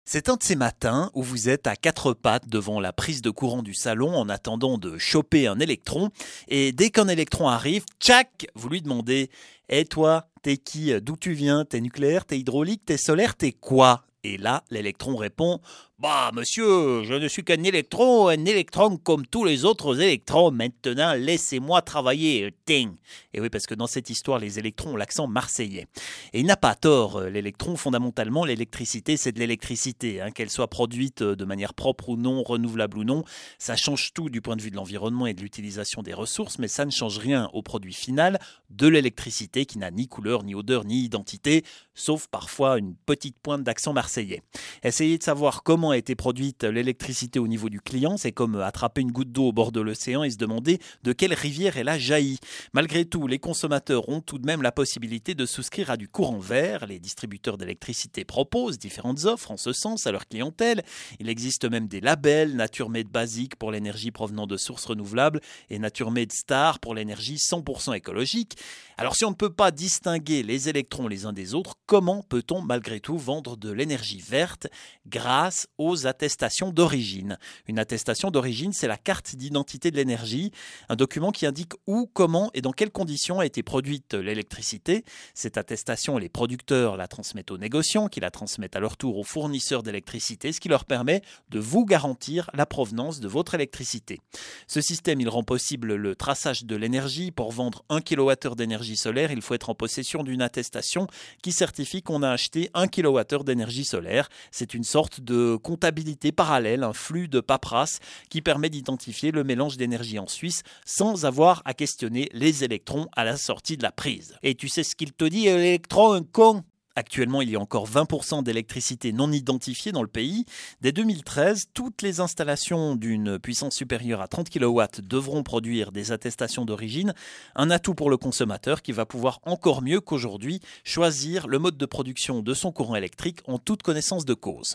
C'est un de ces matins où vous êtes à quatre pattes devant la prise de courant du salon en attendant de choper un électron. Et dès qu'un électron arrive, tchac, vous lui demandez « Eh toi, t'es qui? D'où tu viens? T'es nucléaire? T'es hydraulique? T'es solaire? T'es quoi ?» Et là, l'électron répond « Bah monsieur, je ne suis qu'un électron comme tous les autres électrons. Maintenant, laissez-moi travailler. Ting !» Et oui, parce que dans cette histoire, les électrons ont l'accent marseillais. Et il n'a pas tort, l'électron, fondamentalement, l'électricité, c'est de l'électricité. Qu'elle soit produite de manière propre ou non, renouvelable ou non, ça change tout du point de vue de l'environnement et de l'utilisation des ressources, mais ça ne change rien au produit final de l'électricité qui n'a ni couleur, ni odeur, ni identité, sauf parfois une petite pointe d'accent marseillais. Essayer de savoir comment a été produite l'électricité au niveau du client, c'est comme attraper une goutte d'eau au bord de l'océan et se demander de quelle rivière elle a jailli. Malgré tout, les consommateurs ont tout de même la possibilité de souscrire à du courant vert. Les distributeurs d'électricité proposent différentes offres en ce sens à leur clientèle. Il existe même des labels, Naturemade Basique pour l'énergie provenant de sources renouvelables et Naturemade Star pour l'énergie 100% écologique. Alors si on ne peut pas distinguer les électrons les uns des autres, comment peut-on malgré tout vendre de l'énergie verte grâce aux attestations d'origine? Une attestation d'origine, c'est la carte d'identité de l'énergie, un document qui indique où, comment et dans quelles conditions a été produite l'électricité. Cette attestation, les producteurs la transmettent aux négociants, qui la transmettent à leur tour aux fournisseurs d'électricité, ce qui leur permet de vous garantir la provenance de votre électricité. Ce système, il rend possible le traçage de l'énergie. Pour vendre 1 kWh d'énergie solaire, il faut être en possession d'une attestation qui certifie qu'on a acheté 1 kWh d'énergie solaire. C'est une sorte de comptabilité parallèle, un flux de paperasse qui permet d'identifier le mélange d'énergie en Suisse sans avoir à questionner les électrons à la sortie de la prise. Et tu sais ce qu'il te dit, l'électron, un con? Actuellement, il y a encore 20% d'électricité non identifiée dans le pays. Dès 2013, toutes les installations d'une puissance supérieure à 30 kW devront produire des attestations d'origine. Un atout pour le consommateur qui va pouvoir encore mieux qu'aujourd'hui choisir le mode de production de son courant électrique en toute connaissance de cause.